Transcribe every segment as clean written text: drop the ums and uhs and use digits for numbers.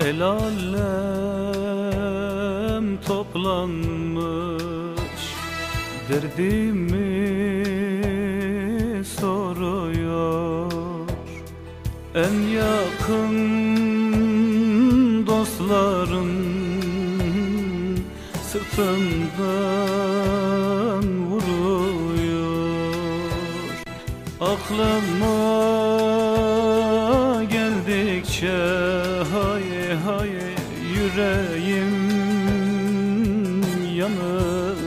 El alem toplanmış, derdimi soruyor. En yakın dostlarım sırtımdan vuruyor. Aklıma geldikçe haye haye yüreğim yanıyor.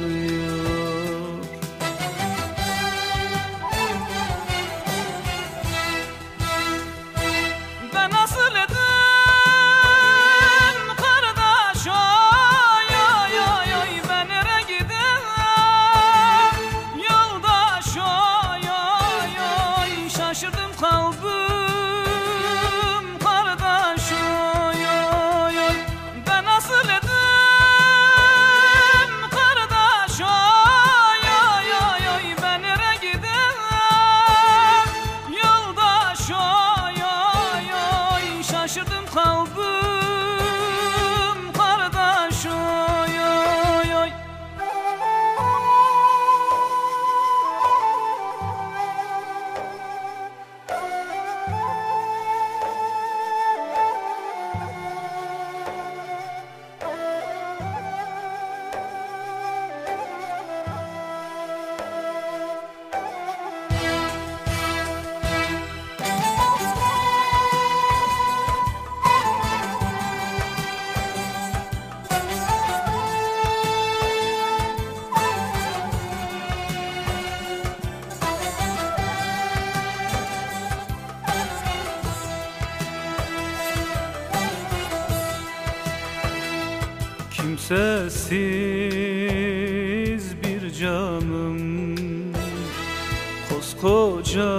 Ben nasıl edem kardeş, oy oy oy oy, ben nereye gidem yoldaş, oy oy oy, şaşırdım kaldım kardeş, oy oy oy. Ben nasıl edem kardeş, oy oy oy oy, ben nereye gidem yoldaş, oy oy oy, şaşırdım kaldım kardeş, oy oy oy. Kimsesiz bir canım, koskoca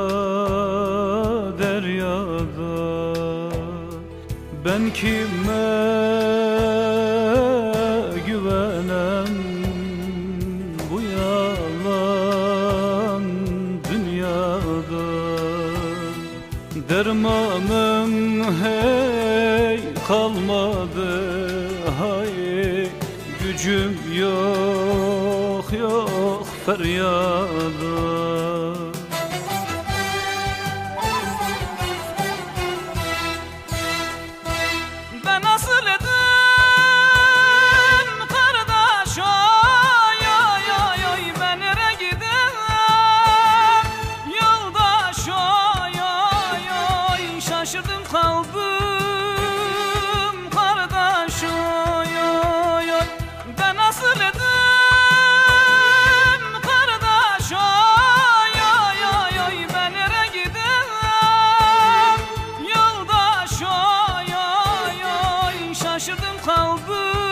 deryada, ben kime güvenem bu yalan dünyada? Dermanım hey kalmadı, hay gücüm yok yok feryada. Ben nasıl edem kardeş, oy oy oy oy, ben nereye gidem yoldaş, oy oy oy, şaşırdım kaldım kardeş, oy oy oy. Ben nasıl edem kardeş, oy oy oy oy, ben nereye gidem yoldaş, oy oy oy, şaşırdım kaldım